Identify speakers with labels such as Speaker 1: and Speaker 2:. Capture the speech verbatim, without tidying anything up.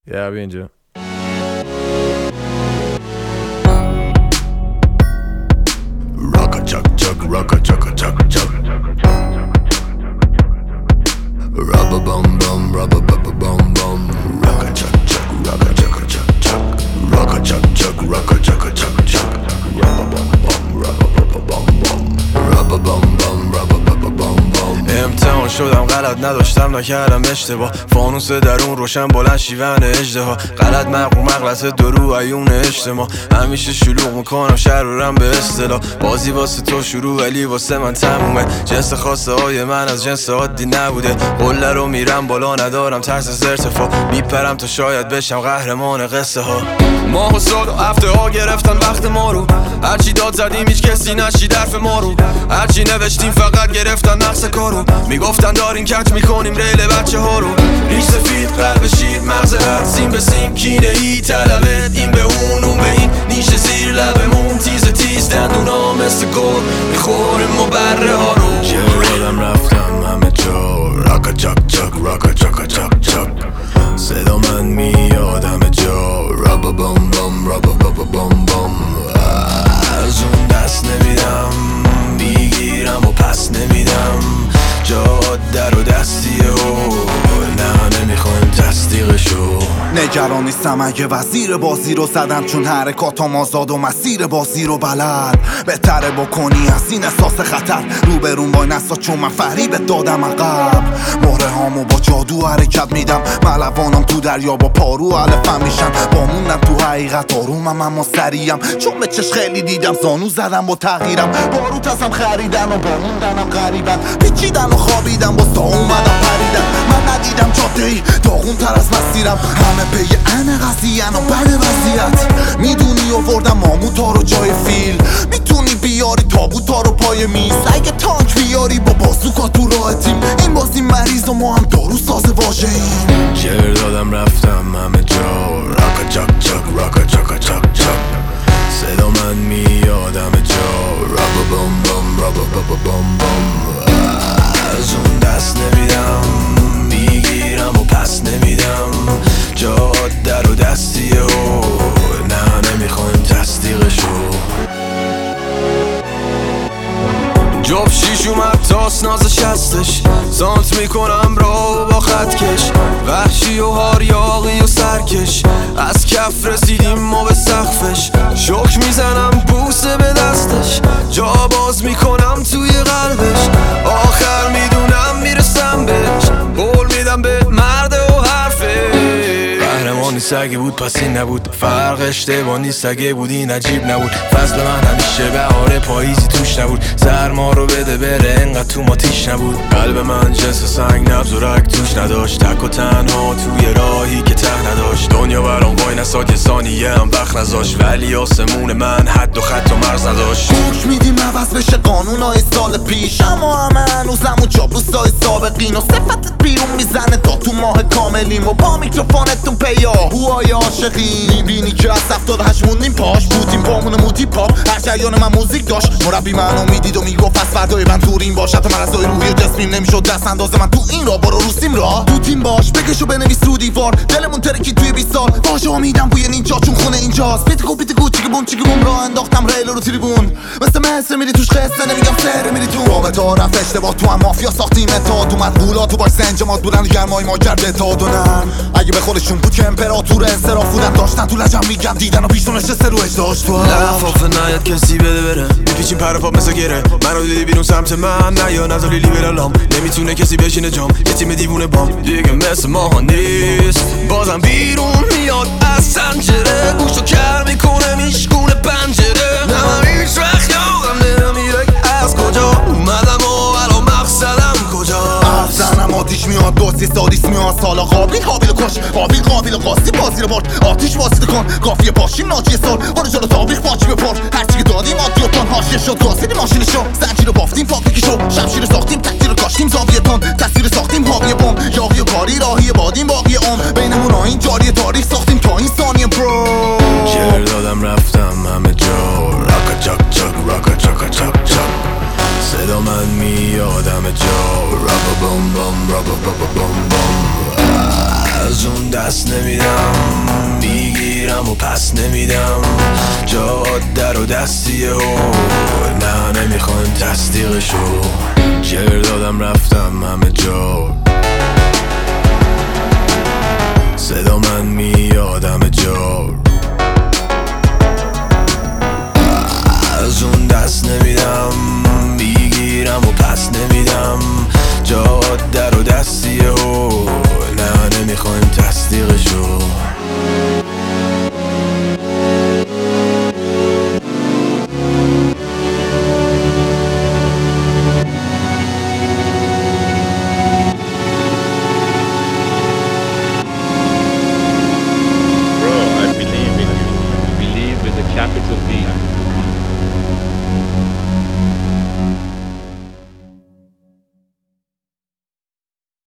Speaker 1: یه بیا اینجا.
Speaker 2: Rocka chuck chuck, rocka chucka chuck chuck. Rubba bum bum, rubba bubba bum bum. Rocka chuck chuck, rocka chucka chuck chuck. Rocka chuck chuck, rocka chucka chuck chuck. Rubba bum bum, rubba bubba bum bum. Rubba bum bum, rubba bubba bum bum.
Speaker 1: امتحان شدم غلط نداشتم نکردم اشتباه، فانوس درون روشن بلند شیون اژدها، غلط مغرور مغلطه درو عیون اجتماع، همیشه شلوغ میکنم شهر رو رم به اصطلاح، بازی واسه تو شروع ولی واسه من تمومه، جنس خواسته های من از جنس عادی نبوده، قله رو میرم بالا ندارم ترس از ارتفاع، میپرم تا شاید بشم قهرمان قصه ها. ماه و سال و هفته ها گرفتن وقت ما رو، هرچی داد زدیم هیچ کسی نشید حرف ما رو، هرچی نوشتیم فقط گرفتن نقص کارو، میگفتن دارین کج میکنیم ریل بچه ها رو، ریش سفید قلب شیر مغز هر سیم به سیم کینه ای طلبت این به اون اون به این، نیش زیر لبمون تیز تیز دندونا مثل گل میخوریم و بره ها رو. چه یادم رفتم همه جا، راکا چاک چاک راکا چاکا چاک چاک، صدا من میاد همه جا، رابا بام بام رابا بابا بام بام، از اون دست نمیدم میگیرم و پس نمیدم، جا در و دستیه و نه نمیخوایم تصدیقشو.
Speaker 3: نگران نیستم اگه وزیر بازی رو زدم، چون حرکاتم آزاد و مسیر بازی رو بلد، بهتره بکنی از این احساس خطر روبرون وای نسا، چون من فریبت دادم عقب، مهره هامو با جادو حرکت میدم، ملوانم تو دریا با پارو علفم میشن، با موندم تو حقیقت آرومم اما سریم، چون به چش خیلی دیدم زانو زدم با تغییرم، باروت ازم خریدن و با موندنم غریبن، پیچیدن و خوابیدم با سا اومدم پریدن، من ندیدم جاده ای داغون تر از مسیرم، همه پی ان قضیه و بد وضعیت، میدونی آوردم ماموتا رو جای فیل، میتونی بیاری تابوتا رو پای میز، اگه تانک بیاری با بازوکا تو راه تیم، این بازی مریض و ما هم دارو ساز واژه ایم.
Speaker 1: شعر دادم رفتم همه جا، راکا چاک چاک راکا چاکا چاک چاک، صدا من میاد همه جا، رابا بام بام رابا بابا بام بام، از اون دست نمیدم میگیرم و پس نمیدم، جا در و دستیه و نه نمیخوایم تصدیقشو. جاب شیش اومد تاس نازش هستش، سانت میکنم را با خط کش، وحشی و هاریاقی و سرکش، از کف رسیدیم ما به سقفش، شک میزنم بوسه به دستش، جا باز میکنم توی قلبش، آخر میدونم میرسم بهش، قول میدم به مرد و حرفه، قهرمانی سگه بود پس این نبود، فرق اشتباهی سگه بود این عجیب نبود، فصل من همیشه بهار پاییزی توش نبود، سرما رو بده بره انقدر تو ما تیش نبود، قلب من جنس سنگ نبض و رگ توش نداشت، تک و تنها توی راهی که ته نداشت، دنیا برام وای نساد یه ثانیه هم وقت نذاشت، ولی آسمون من حد و خط و مرز نداشت،
Speaker 3: حکم میدیم عوض بشه قانونای سال پیش، اما همه هنوزم اون چاپلوسای سابقین و صفتت بیرون میزنه تا تو ماه کاملیم و با میکروفونتون پیاهوهای عاشقین، میبینی که از هفتاد و هشت موندیم پاش بودیم پامون موتی پاپ، هر جریان من موزیک داشت، مربی منو میدید و میگفت از فردای من تورین باش، حتی مرزای روحی و جسمیم نمیشد دست انداز من تو این را، برو روسیم را تو تیم باش، بکش و بنویس رو دیوار، دلمون ترکی توی بیست سال، واژه ها میدم بوی نینجا چون خونه اینجاست، پیتگو پیتگو چیگه بون چیگه بون، راه انداختم ریل رو تریبون، مثل مصر میری توش قصه نمیگم سر میری تو، رابطه ها رفت اشتباه تو هم مافیا ساختیم اتحاد، تو مدبولا تو باش سنجمات بودن گرمای ما کرد اتحاد و نرم، اگه به خودشون بود که امپراتور انصراف بودن داشتن تو لجم میگم دیدن و پیشون نشسته رو اجداش تو
Speaker 1: لفاف نهایت کسی بده بره، میپیچیم پر پاپ مثل گره، منو دیدی بیرون سمت من نه یا نزالی لیبرالام، نمیتونه کسی بشینه جام، یه تیم دیوونه بام دیگه مثل ماها نیست، بازم بیرون میاد از سنجره، گوشو کر میکنه میشکونه پنجره، نه من هیچ وقت یادم نمیره از کجا اومدم و الان مقصدم کجا،
Speaker 3: زنم آتیش میاد دوستی سادیس میاد، سالا قابل قابل کش قابل قابل قاسی بازی رو برد، آتیش واسیده کن قافیه پاشیم ناجی سال، برو جلو تابیخ باچی بپر، هرچی که دادیم آدی و تان حاشیه شد، گاسیدی ماشینشو زنجی رو بافتیم فابریکی شو، شمشیر ساختیم تکتیر رو کاشتیم زاویه تان، تصویر ساختیم حاوی بم، یاقی و کاری راهی بادیم باقی عمر، بینمون آین جاری تاریخ ساختیم تا این ثانیه برو،
Speaker 1: شعر دادم رفتم همه جا، راکا چاک چاک راکا چاکا چاک چاک، صدا من میاد همه جا، رابا بام بام رابا بابا بام بام، از اون دست نمیدم، میگیرم و پس نمیدم. جاده رو دستیه و نه نمیخوایم تصدیقشو. جر دادم رفتم همه جا، صدا من میادم جا. از اون دست نمیدم، میگیرم و پس نمیدم. جاده رو دستیه و نه نمیخوایم تصدیقشو.